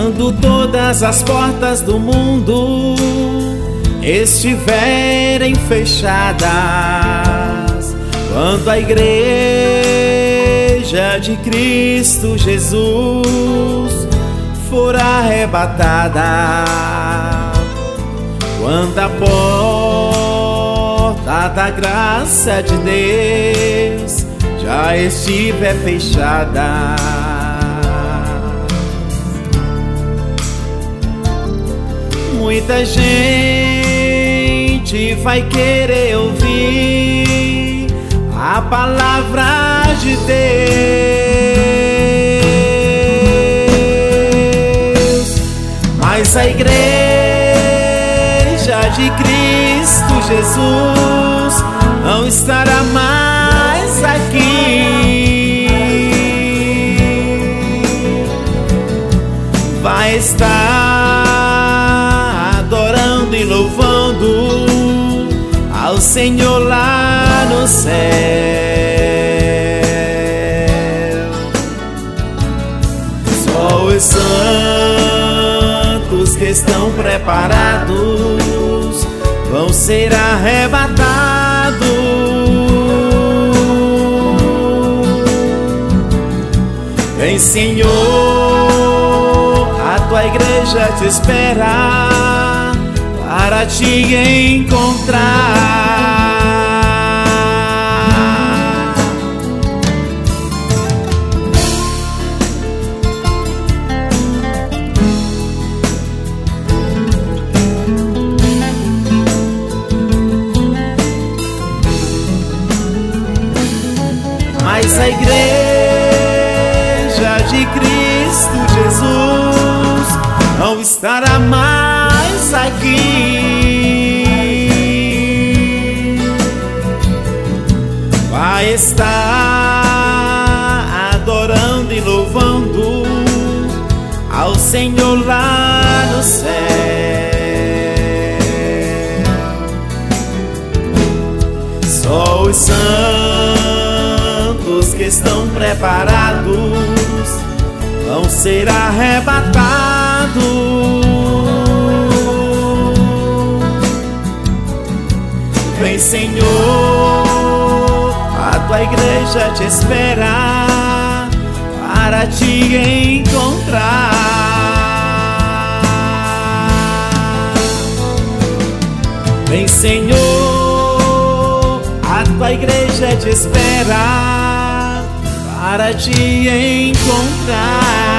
Quando todas as portas do mundo estiverem fechadas, quando a igreja de Cristo Jesus for arrebatada, quando a porta da graça de Deus já estiver fechada, muita gente vai querer ouvir a palavra de Deus, mas a igreja de Cristo Jesus não estará mais aqui, vai estar adorando e louvando ao Senhor lá no céu. Só os santos que estão preparados vão ser arrebatados. Vem, Senhor, a tua igreja te espera para te encontrar. Mas a igreja de Cristo Jesus não estará mais aqui, vai estar adorando e louvando ao Senhor lá no céu. Só os santos que estão preparados vão ser arrebatados. Vem, Senhor, a tua igreja te espera para te encontrar. Vem, Senhor, a tua igreja te espera para te encontrar.